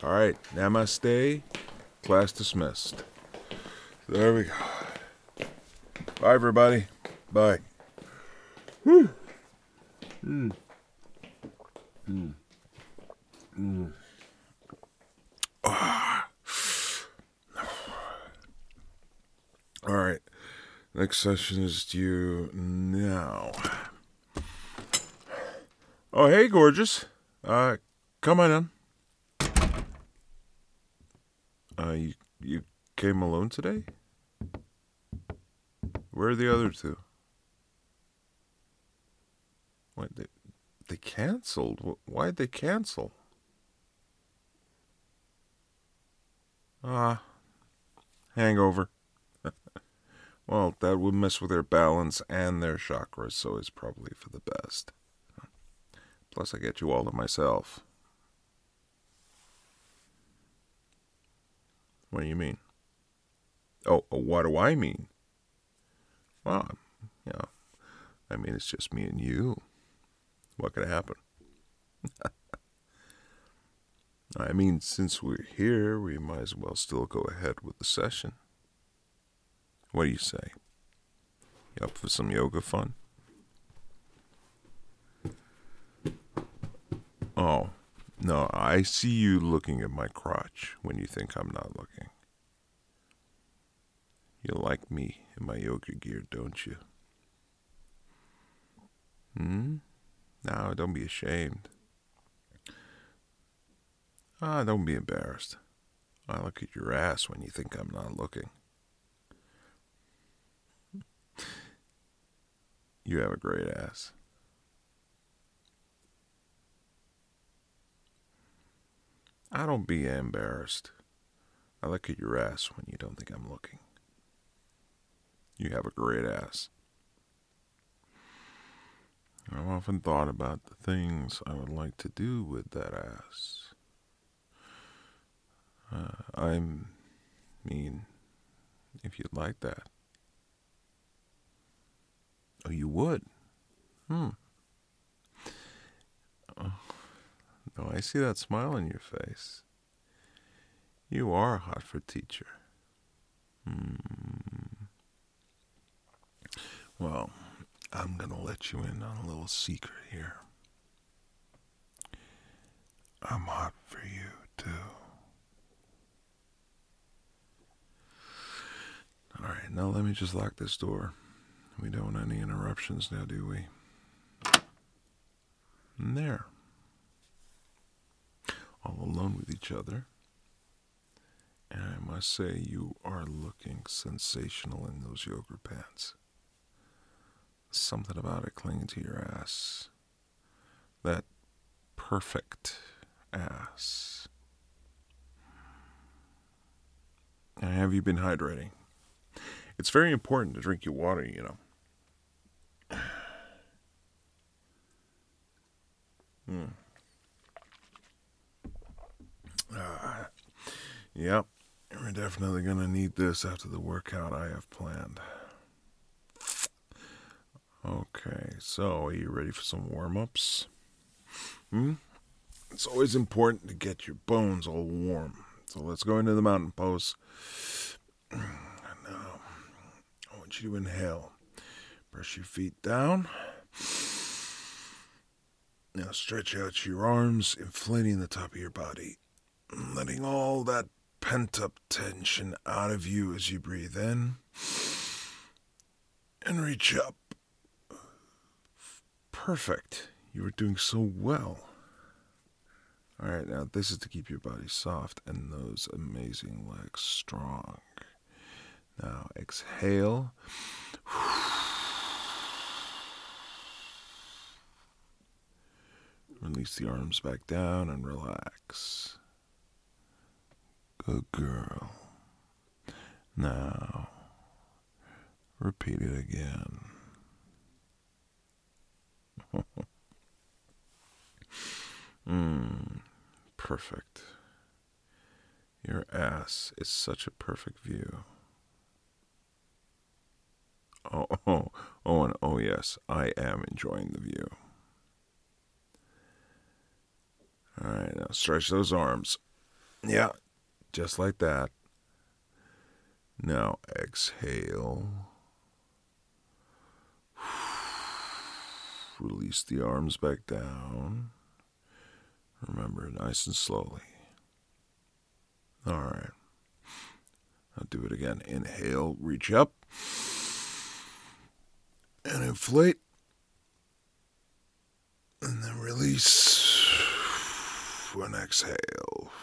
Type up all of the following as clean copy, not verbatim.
All right, namaste. Class dismissed. There we go. Bye, everybody. Bye. All right, next session is due now. Oh, hey, gorgeous. Come on in. You came alone today? Where are the other two? What, they canceled? Why'd they cancel? Hangover. Well, that would mess with their balance and their chakras, so it's probably for the best. Plus, I get you all to myself. What do you mean? Oh, what do I mean? Well, I mean, it's just me and you. What could happen? I mean, since we're here, we might as well still go ahead with the session. What do you say? You up for some yoga fun? Oh, no, I see you looking at my crotch when you think I'm not looking. You like me in my yoga gear, don't you? No, don't be ashamed. Don't be embarrassed. I look at your ass when you think I'm not looking. You have a great ass. Don't be embarrassed. I look at your ass when you don't think I'm looking. You have a great ass. I've often thought about the things I would like to do with that ass. I mean, if you'd like that. Oh, you would? Oh, no, I see that smile on your face. You are hot for teacher. Well, I'm going to let you in on a little secret here. I'm hot for you, too. All right, now let me just lock this door. We don't want any interruptions now, do we? And there. All alone with each other. And I must say, you are looking sensational in those yoga pants. Something about it clinging to your ass. That perfect ass. And have you been hydrating? It's very important to drink your water, you know. Yep, we're definitely going to need this after the workout I have planned. Okay, so are you ready for some warm-ups? It's always important to get your bones all warm. So let's go into the mountain pose. Now, I want you to inhale. Press your feet down. Now stretch out your arms, inflating the top of your body. Letting all that pent-up tension out of you as you breathe in. And reach up. Perfect. You are doing so well. All right, now this is to keep your body soft and those amazing legs strong. Now exhale. Release the arms back down and relax. Good girl. Now, repeat it again. Perfect. Your ass is such a perfect view. Oh, yes, I am enjoying the view. All right, now stretch those arms. Yeah, just like that. Now exhale. Release the arms back down. Remember, nice and slowly. All right. I'll do it again. Inhale, reach up. And inflate. And then release. And exhale.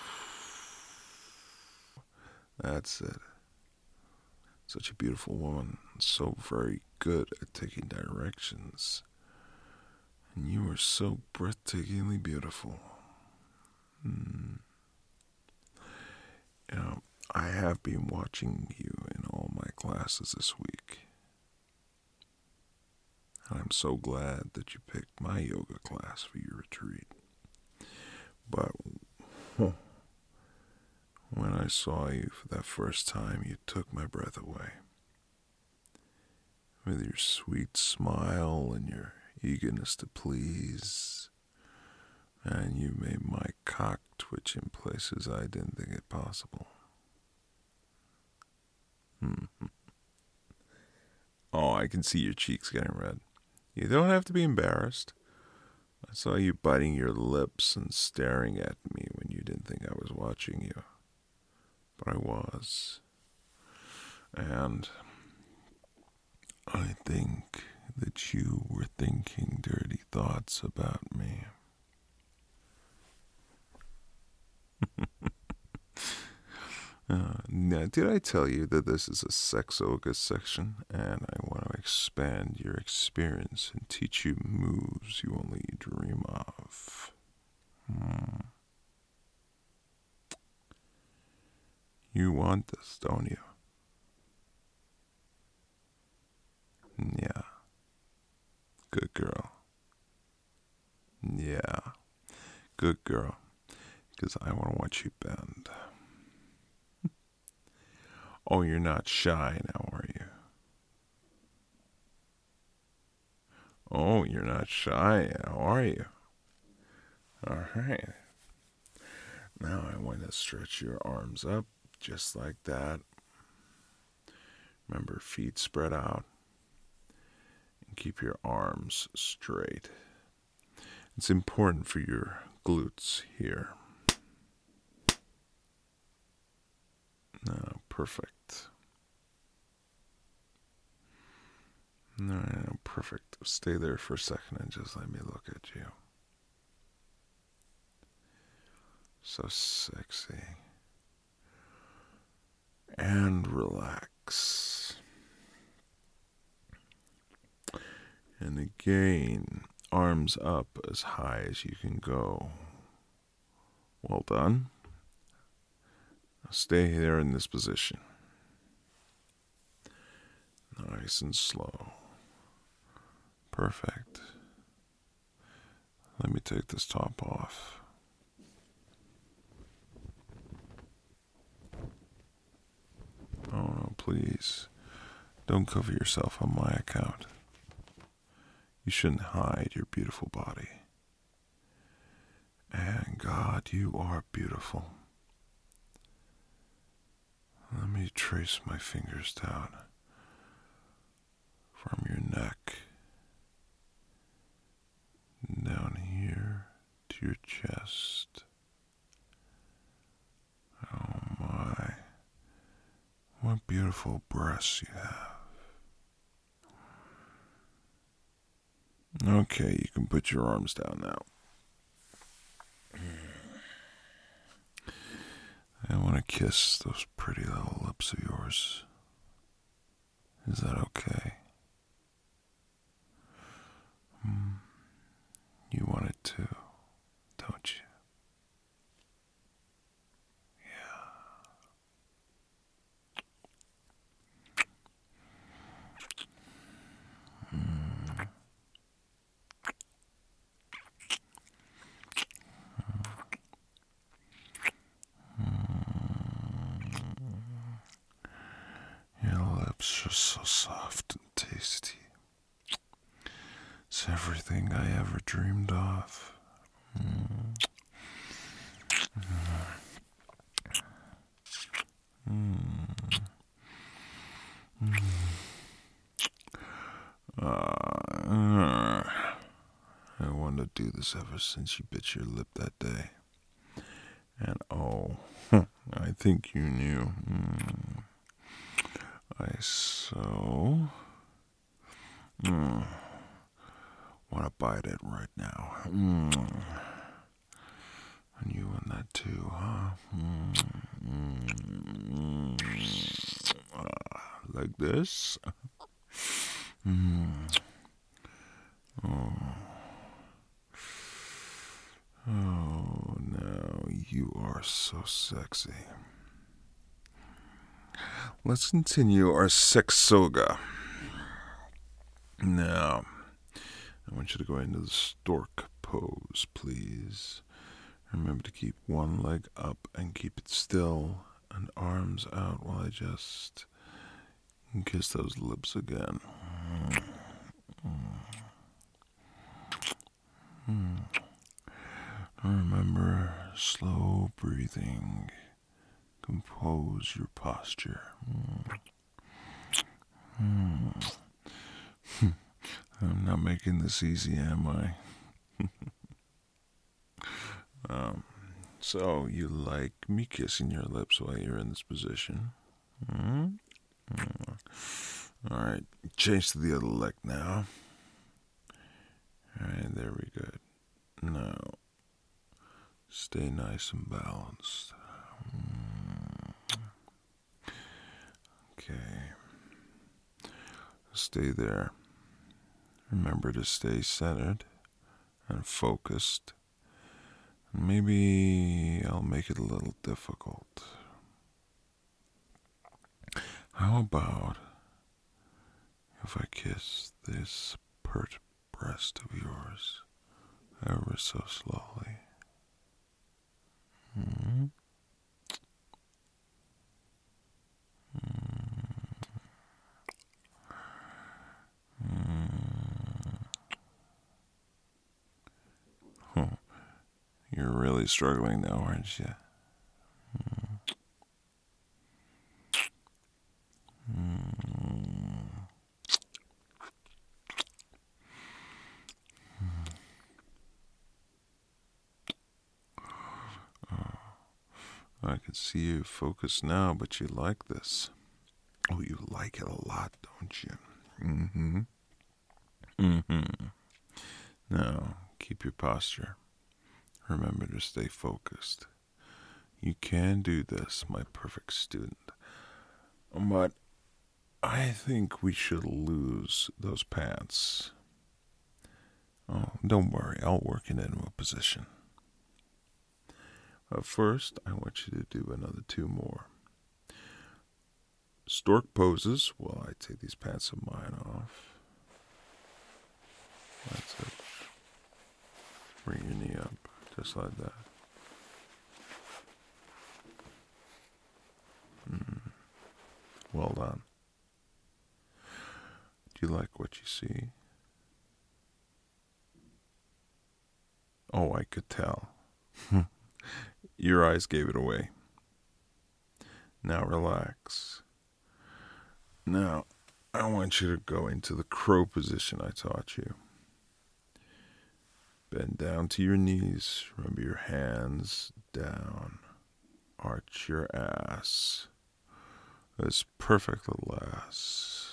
That's it. Such a beautiful woman. So very good at taking directions. And you are so breathtakingly beautiful. You know, I have been watching you in all my classes this week. And I'm so glad that you picked my yoga class for your retreat. But when I saw you for that first time, you took my breath away. With your sweet smile and your eagerness to please. And you made my cock twitch in places I didn't think it possible. Oh, I can see your cheeks getting red. You don't have to be embarrassed. I saw you biting your lips and staring at me when you didn't think I was watching you. But I was. And I think that you were thinking dirty thoughts about me. Now, did I tell you that this is a sexoga section, and I want to expand your experience and teach you moves you only dream of? You want this, don't you? Yeah. Good girl. Yeah. Good girl. Because I want to watch you bend. Oh, you're not shy now, are you? Oh, you're not shy now, are you? All right. Now I want to stretch your arms up just like that. Remember, feet spread out. And keep your arms straight. It's important for your glutes here. No, perfect. No, perfect. Stay there for a second and just let me look at you. So sexy. And relax. And again, arms up as high as you can go. Well done. Now stay there in this position. Nice and slow. Perfect. Let me take this top off. Oh no, please. Don't cover yourself on my account. You shouldn't hide your beautiful body. And God, you are beautiful. Let me trace my fingers down from your neck, down here to your chest. Oh my, what beautiful breasts you have. Okay, you can put your arms down now. I want to kiss those pretty little lips of yours. Is that okay? You want it too, don't you? Your lips are so soft and tasty. It's everything I ever dreamed of. I wanted to do this ever since you bit your lip that day. And I think you knew. Want to bite it right now. And you want that too, huh? Like this. Oh, no, you are so sexy. Let's continue our sex soga. Now, I want you to go into the stork pose, please. Remember to keep one leg up and keep it still, and arms out while I just kiss those lips again. Remember, slow breathing. Compose your posture. I'm not making this easy, am I? So, you like me kissing your lips while you're in this position? Alright, change to the other leg now. Alright, there we go. Now, stay nice and balanced. Okay. Stay there. Remember to stay centered and focused. Maybe I'll make it a little difficult. How about if I kiss this pert breast of yours ever so slowly? You're really struggling now, aren't you? I can see you focused now, but you like this. Oh, you like it a lot, don't you? Now, keep your posture. Remember to stay focused. You can do this, my perfect student. But I think we should lose those pants. Oh, don't worry, I'll work it into a position. First, I want you to do another 2 more. Stork poses while I take these pants of mine off. That's it. Bring your knee up, just like that. Well done. Do you like what you see? Oh, I could tell. Your eyes gave it away. Now relax. Now, I want you to go into the crow position I taught you. Bend down to your knees. Remember your hands down. Arch your ass. This perfect little ass.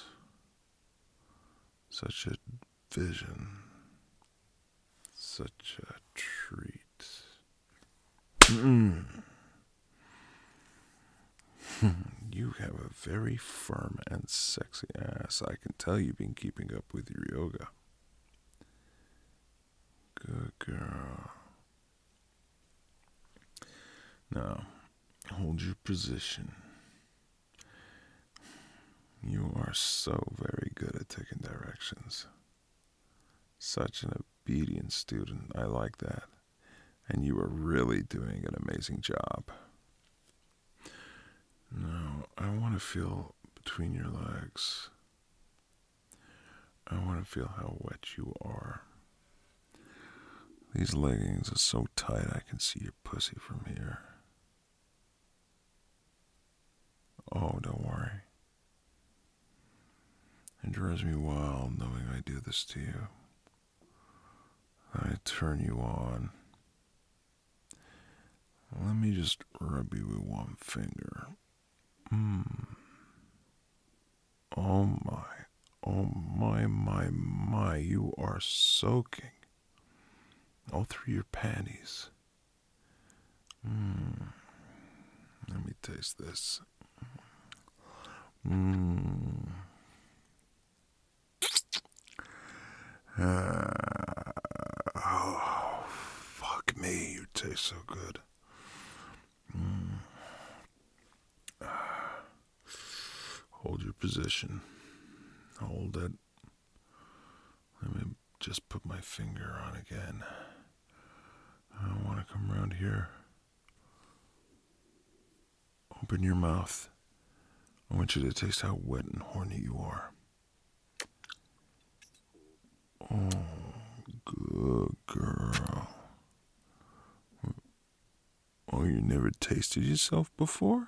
Such a vision. Such a treat. You have a very firm and sexy ass. I can tell you've been keeping up with your yoga. Good girl. Now, hold your position. You are so very good at taking directions. Such an obedient student. I like that. And you are really doing an amazing job. Now, I want to feel between your legs. I want to feel how wet you are. These leggings are so tight I can see your pussy from here. drives me wild knowing I do this to you. I turn you on. Let me just rub you with one finger. Oh my, you are soaking all through your panties. Let me taste this. Oh, fuck me, you taste so good. Hold your position. Hold it. Let me just put my finger on again. I want to come around here. Open your mouth. I want you to taste how wet and horny you are. Oh, good girl. Oh, you never tasted yourself before?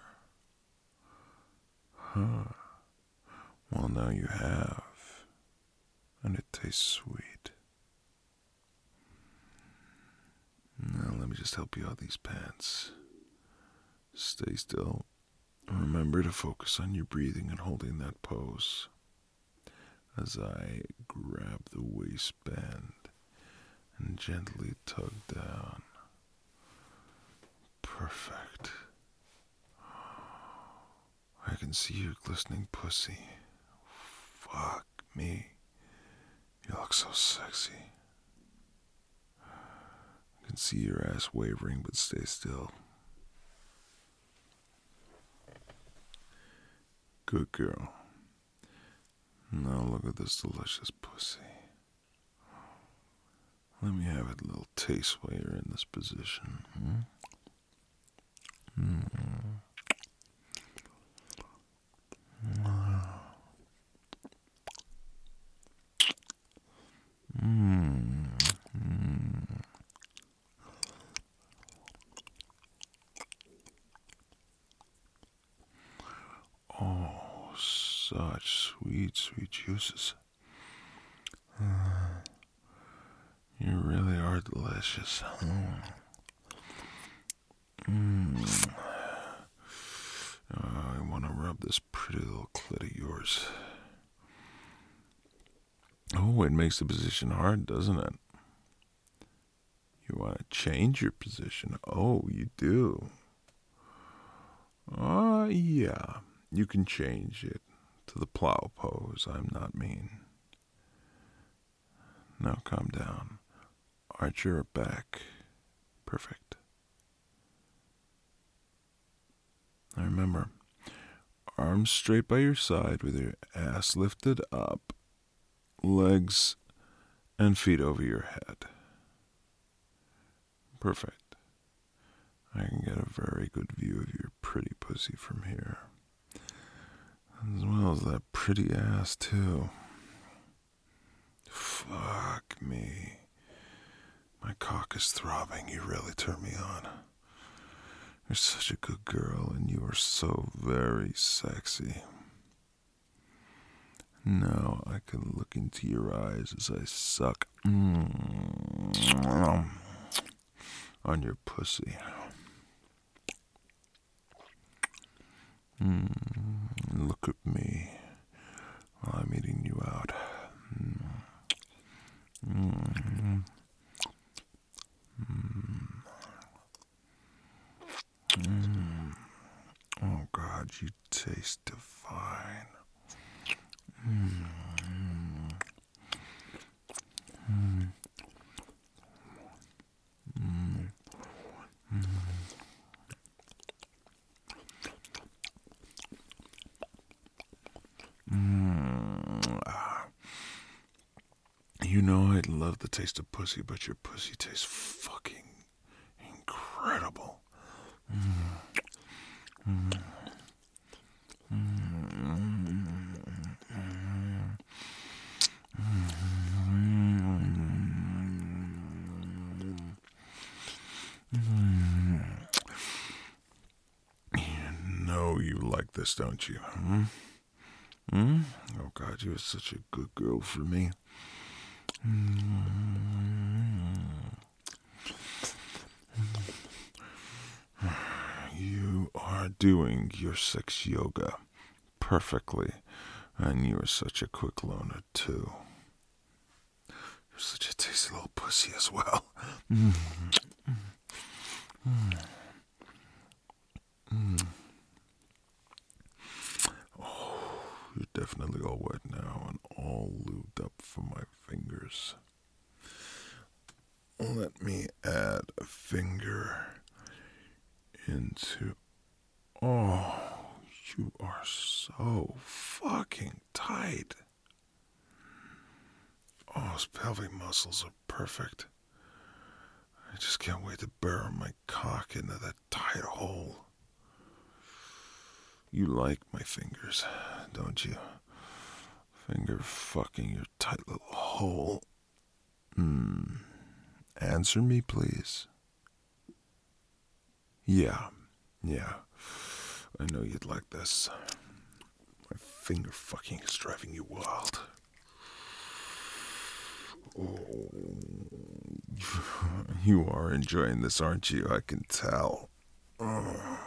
Huh. Well, now you have. And it tastes sweet. Now, let me just help you out these pants. Stay still. Remember to focus on your breathing and holding that pose as I grab the waistband and gently tug down. Perfect. I can see your glistening pussy. Fuck me. You look so sexy. I can see your ass wavering, but stay still. Good girl. Now look at this delicious pussy. Let me have a little taste while you're in this position. Oh, such sweet, sweet juices. You really are delicious. I want to rub this pretty little clit of yours. Oh, it makes the position hard, doesn't it? You want to change your position? Oh, you do. Yeah. You can change it to the plow pose. I'm not mean. Now calm down. Arch your back. Perfect. Now remember, arms straight by your side with your ass lifted up, legs and feet over your head. Perfect. I can get a very good view of your pretty pussy from here. As well as that pretty ass, too. Fuck me. My cock is throbbing. You really turn me on. You're such a good girl, and you are so very sexy. Now I can look into your eyes as I suck on your pussy. Look at me while I'm eating you out. Oh God, you taste divine. You know I love the taste of pussy, but your pussy tastes fucking incredible. You know you like this, don't you? Hmm? Oh, God, you're such a good girl for me. You are doing your sex yoga perfectly, and you are such a quick loner, too. You're such a tasty little pussy as well. You're definitely all wet now and all lubed up for my fingers. Let me add a finger into... Oh, you are so fucking tight. Oh, those pelvic muscles are perfect. I just can't wait to burrow my cock into that tight hole. You like my fingers, don't you? Finger fucking your tight little hole. Answer me, please. Yeah. I know you'd like this. My finger fucking is driving you wild. Oh, you are enjoying this, aren't you? I can tell. Oh,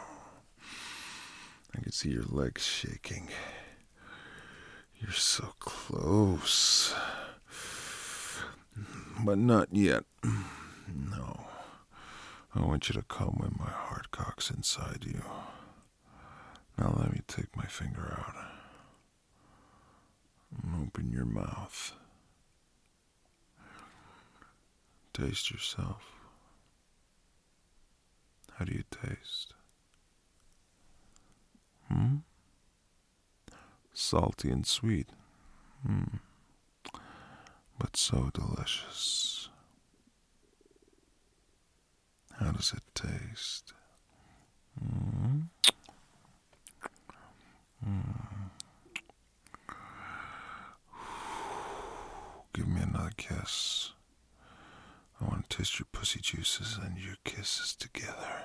I can see your legs shaking. You're so close. But not yet. No. I want you to come when my hard cock's inside you. Now let me take my finger out. And open your mouth. Taste yourself. How do you taste? Salty and sweet. But so delicious. How does it taste? Give me another kiss. I want to taste your pussy juices and your kisses together.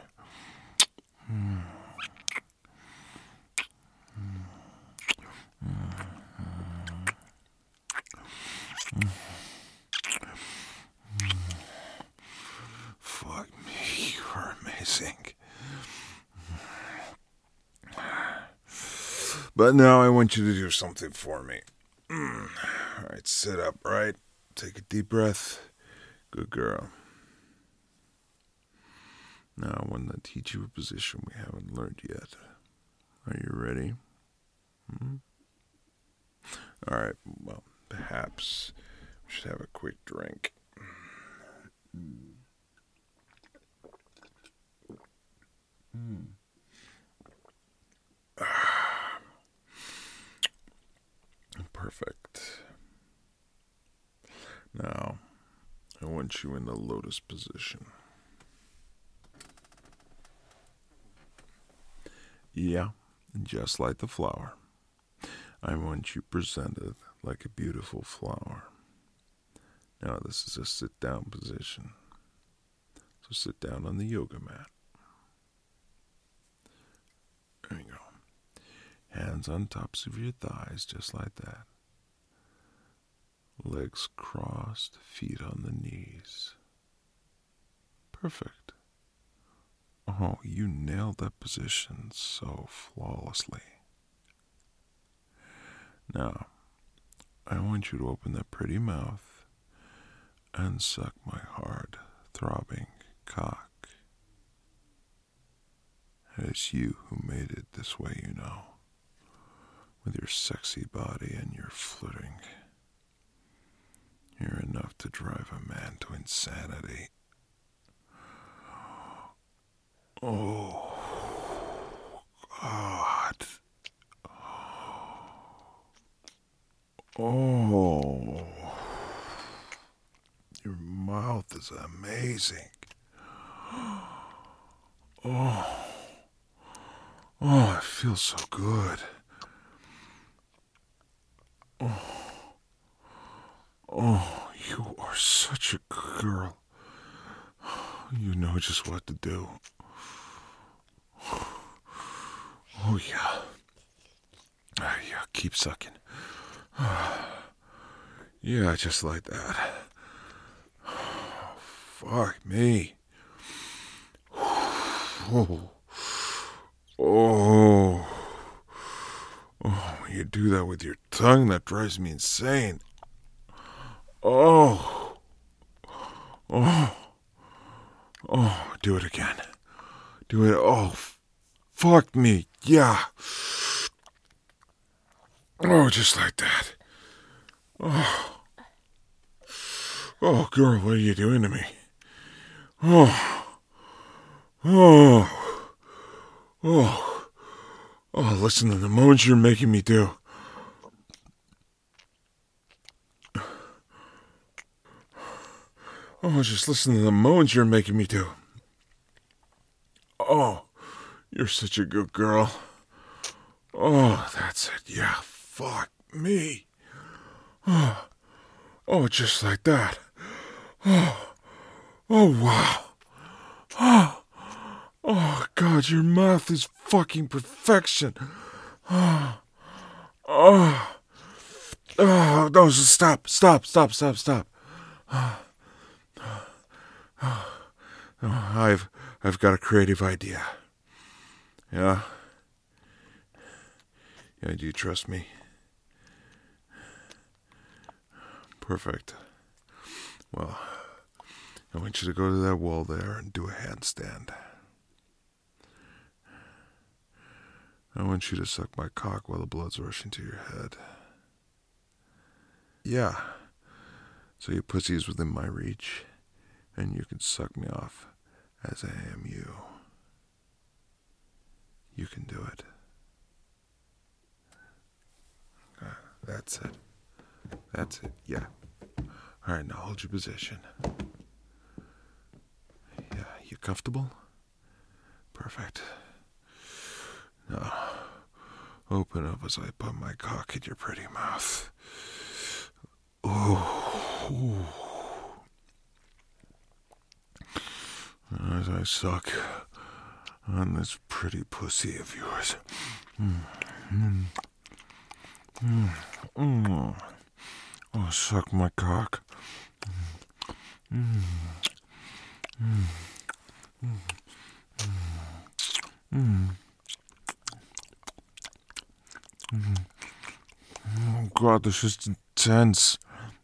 Fuck me, you are amazing. But now I want you to do something for me. Alright, sit up, right? Take a deep breath. Good girl. Now I want to teach you a position we haven't learned yet. Are you ready? Alright, well, perhaps we should have a quick drink. Perfect. Now, I want you in the lotus position. Yeah, just like the flower. I want you presented like a beautiful flower. Now, this is a sit-down position. So sit down on the yoga mat. There you go. Hands on tops of your thighs, just like that. Legs crossed, feet on the knees. Perfect. Oh, you nailed that position so flawlessly. Now, I want you to open that pretty mouth and suck my hard, throbbing cock. It's you who made it this way, you know. With your sexy body and your flirting. You're enough to drive a man to insanity. Oh, God. Oh, your mouth is amazing. Oh, it feels so good. Oh, you are such a good girl. You know just what to do. Oh, yeah. Yeah, keep sucking. Yeah, just like that. Fuck me. Oh. Oh. Oh, you do that with your tongue, that drives me insane. Oh. Oh. Oh, do it again. Do it. Oh, fuck me. Yeah. Oh, just like that. Oh. Oh, girl, what are you doing to me? Oh. Oh. Oh. Oh, listen to the moans you're making me do. Oh, just listen to the moans you're making me do. Oh, you're such a good girl. Oh, that's it. Yeah, fuck me. Oh, oh, just like that. Oh, oh, wow. Oh, oh, God, your mouth is fucking perfection. Oh, oh, oh, no, stop. Oh, I've got a creative idea. Yeah? Yeah, do you trust me? Perfect. Well, I want you to go to that wall there and do a handstand. I want you to suck my cock while the blood's rushing to your head. Yeah. So your pussy is within my reach, and you can suck me off as I am you. You can do it. That's it. That's it. Yeah. All right, now hold your position. Yeah, you comfortable? Perfect. Now, open up as I put my cock in your pretty mouth. Ooh. As I suck on this pretty pussy of yours. Oh, suck my cock. Oh, God, this is intense.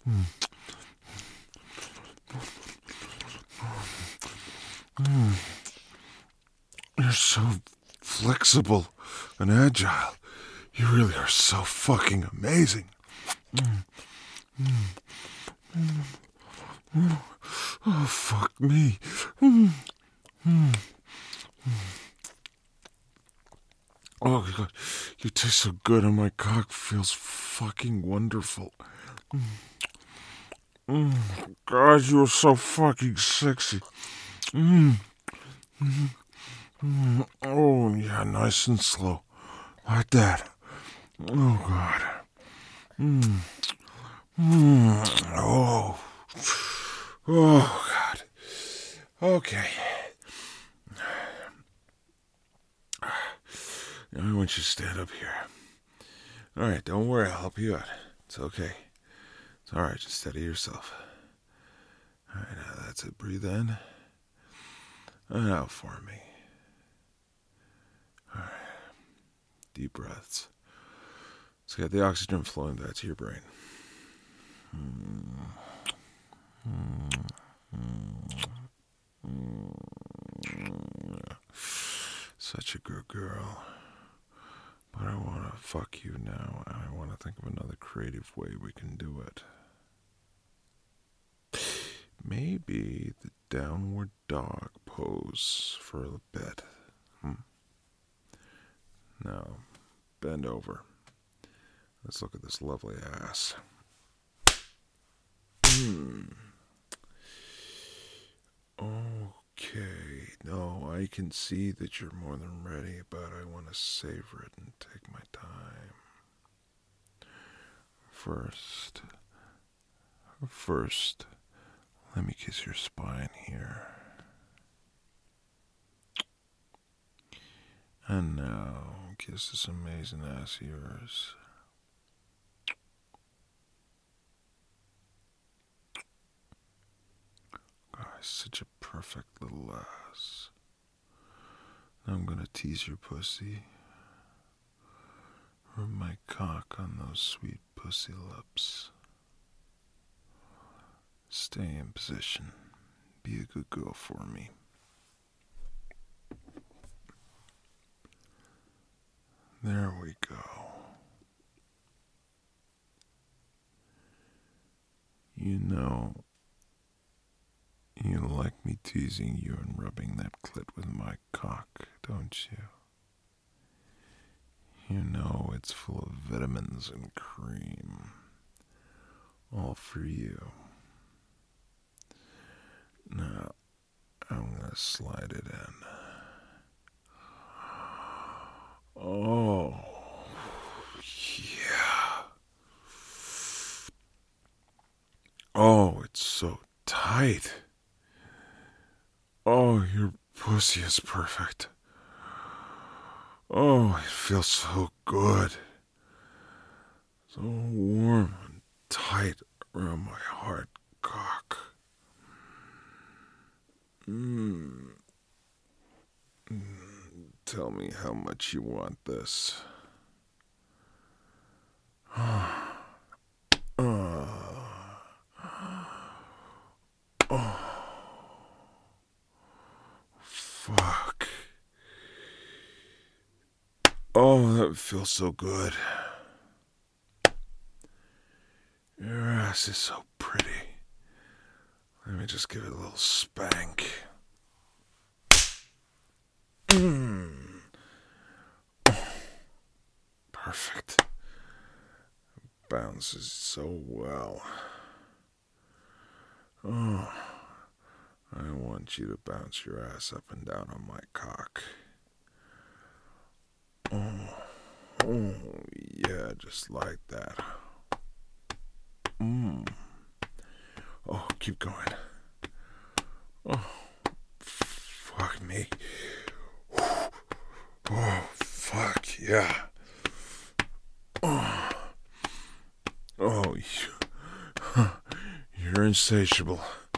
You're so flexible and agile. You really are so fucking amazing. Oh, fuck me. Oh, God, you taste so good and my cock feels fucking wonderful. God, you are so fucking sexy. Oh, yeah, nice and slow. Like that. Oh, God. Oh. Oh, God. Okay. Now I want you to stand up here. All right, don't worry. I'll help you out. It's okay. It's all right. Just steady yourself. All right, now that's it. Breathe in and out for me. All right. Deep breaths. Let's get the oxygen flowing back to your brain. Such a good girl. But I want to fuck you now, and I want to think of another creative way we can do it. Maybe the downward dog pose for a bit. Now, bend over. Let's look at this lovely ass. Okay, no, I can see that you're more than ready, but I want to savor it and take my time. First, let me kiss your spine here. And now, kiss this amazing ass of yours. such a perfect little ass. Now I'm gonna tease your pussy. Rub my cock on those sweet pussy lips. Stay in position. Be a good girl for me. There we go. You know, you like me teasing you and rubbing that clit with my cock, don't you? You know it's full of vitamins and cream. All for you. Now, I'm gonna slide it in. Oh, yeah. Oh, it's so tight. Oh, your pussy is perfect. Oh, it feels so good. So warm and tight around my hard cock. Tell me how much you want this. Fuck. Oh, that feels so good. Your ass is so pretty. Let me just give it a little spank. Perfect. Bounces so well. Oh, I want you to bounce your ass up and down on my cock. Oh, yeah, just like that. Oh, keep going. Oh, fuck me. Oh, fuck, yeah. Oh, you're insatiable.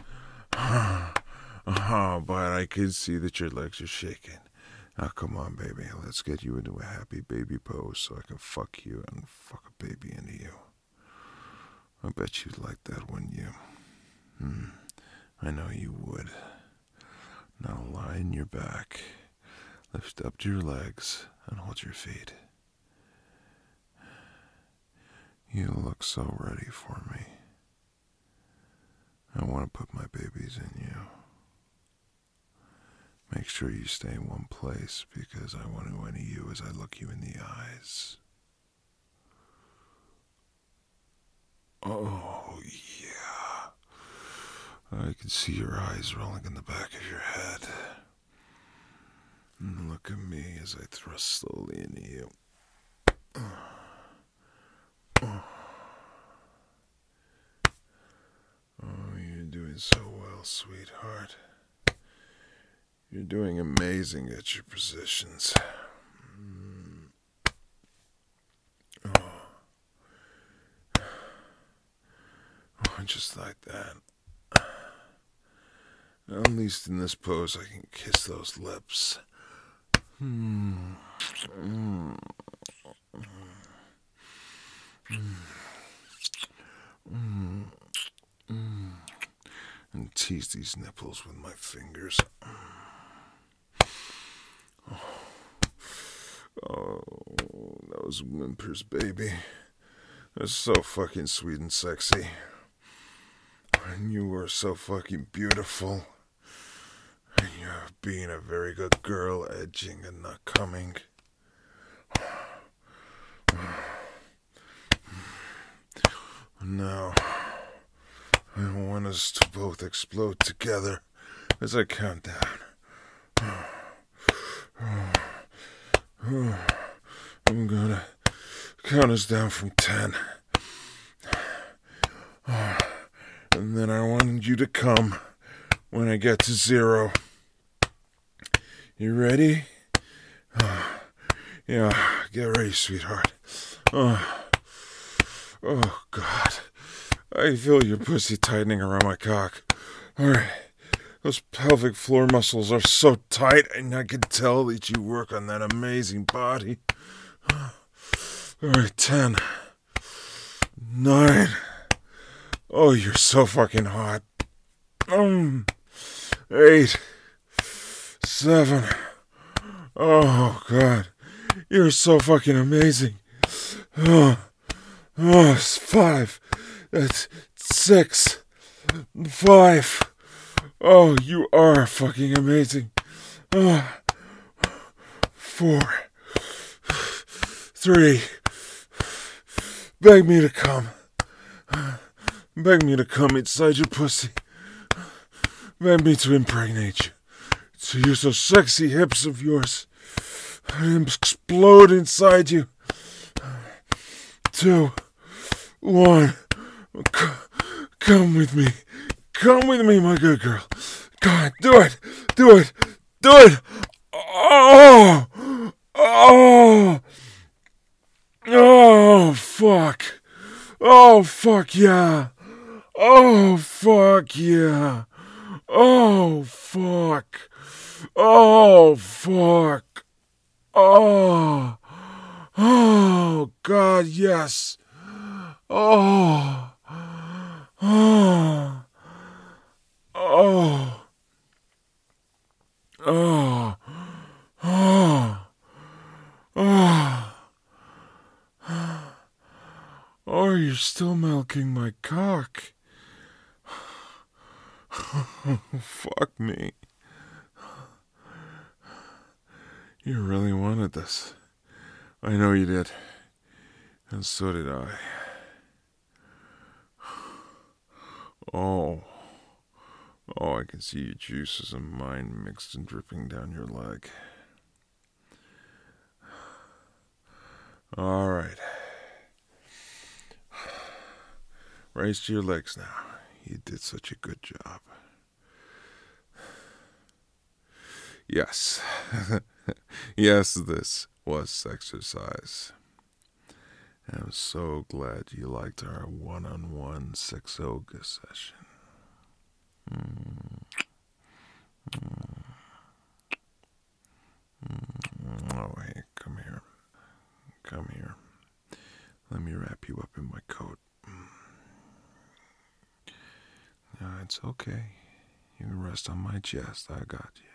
But I can see that your legs are shaking. Now, come on, baby. Let's get you into a happy baby pose so I can fuck you and fuck a baby into you. I bet you'd like that, wouldn't you? I know you would. Now lie on your back, lift up your legs, and hold your feet. You look so ready for me. I want to put my babies in you. Make sure you stay in one place because I want to enter you as I look you in the eyes. Oh, yeah. I can see your eyes rolling in the back of your head. And look at me as I thrust slowly into you. Oh, you're doing so well, sweetheart. You're doing amazing at your positions. Oh, just like that. At least in this pose, I can kiss those lips. And tease these nipples with my fingers. Oh, those whimpers, baby. They're so fucking sweet and sexy. And you were so fucking beautiful. And you're being a very good girl, edging and not coming. Now, I want us to both explode together as I count down. I'm gonna count us down from 10. And then I want you to come when I get to 0. You ready? Yeah, get ready, sweetheart. Oh, God. I feel your pussy tightening around my cock. All right, Those pelvic floor muscles are so tight, and I can tell that you work on that amazing body. All right, 10, 9. Oh, you're so fucking hot. 8, 7. Oh, God. You're so fucking amazing. Oh, 5. That's 6. 5. Oh, you are fucking amazing. 4. 3. Beg me to come. Beg me to come inside your pussy. Beg me to impregnate you. To use those sexy hips of yours. And explode inside you. 2, 1. Come with me. Come with me, my good girl. God, do it. Do it. Do it. Oh. Oh. Oh, fuck. Oh, fuck yeah. Oh, fuck yeah. Oh, fuck. Oh, fuck. Oh. Oh, God, yes. Oh. Oh. Oh. Oh. Oh. Oh. Oh, you're still milking my cock. Fuck me. You really wanted this. I know you did. And so did I. Oh. Oh, I can see your juices and mine mixed and dripping down your leg. All right. Raise to your legs now. You did such a good job. Yes. Yes, this was exercise. I'm so glad you liked our one-on-one sex yoga session. Oh, hey, come here. Come here. Let me wrap you up in my coat. It's okay. You can rest on my chest. I got you.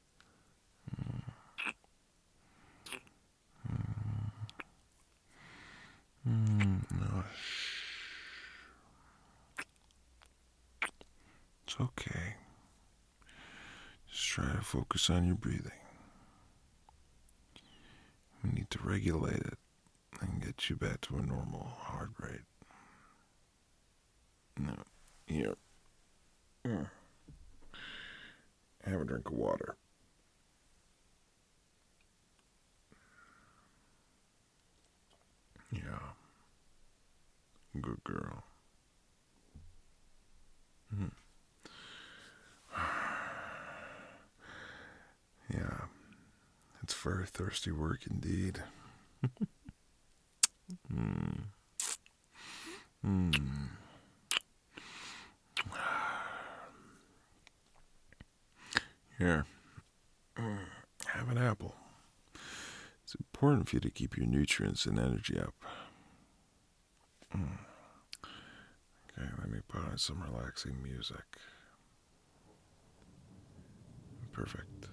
No, shh. It's okay. Just try to focus on your breathing. We need to regulate it and get you back to a normal heart rate. No, here. Have a drink of water. Yeah. Good girl. Yeah. It's very thirsty work indeed. Here. Have an apple. It's important for you to keep your nutrients and energy up. Okay, let me put on some relaxing music. Perfect.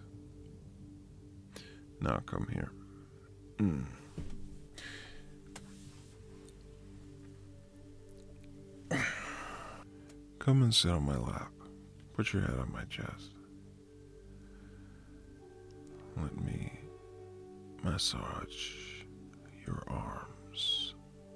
Now come here. Come and sit on my lap. Put your head on my chest. Let me massage your arms.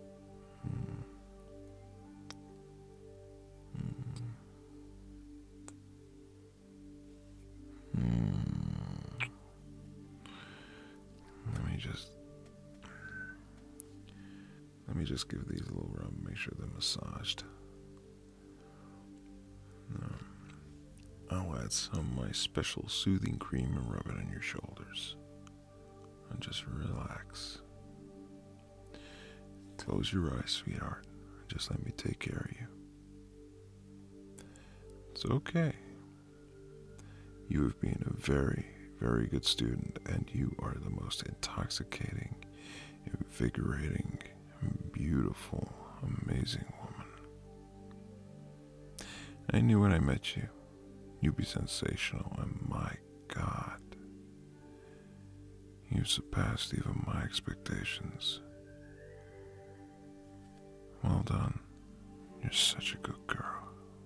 Let me just give these a little rub, make sure they're massaged. I'll add some of my special soothing cream and rub it on your shoulders. And just relax. Close your eyes, sweetheart. Just let me take care of you. It's okay. You have been a very, very good student, and you are the most intoxicating, invigorating, beautiful, amazing woman. I knew when I met you, you'd be sensational, and my God, you surpassed even my expectations. Well done. You're such a good girl.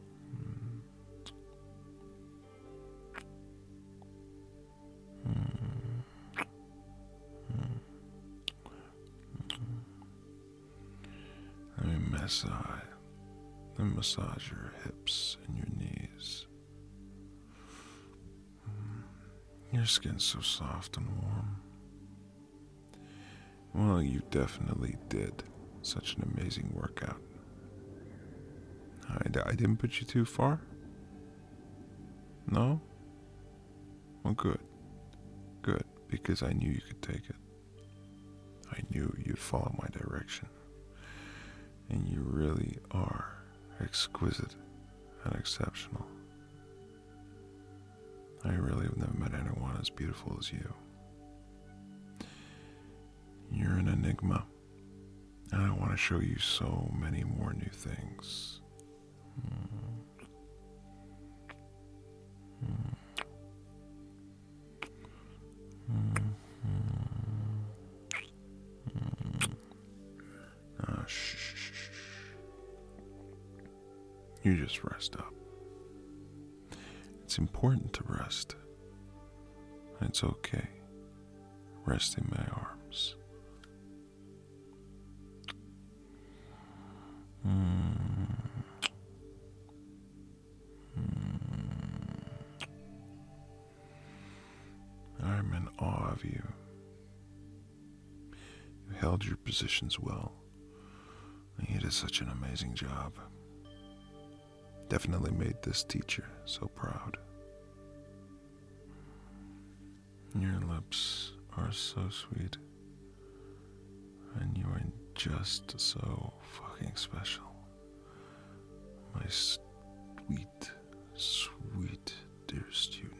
Let me massage your hips and your knees. Your skin's so soft and warm. Well, you definitely did such an amazing workout. I didn't put you too far? No? Well, good. Good, because I knew you could take it. I knew you'd follow my direction. And you really are exquisite and exceptional. I really have never met anyone as beautiful as you. You're an enigma, and I want to show you so many more new things. Shh. You just rest up. It's important to rest. It's okay. Rest in my arms. I'm in awe of you. You held your positions well. You did such an amazing job. Definitely made this teacher so proud. Your lips are so sweet. And you are just so fucking special. My sweet, sweet dear student.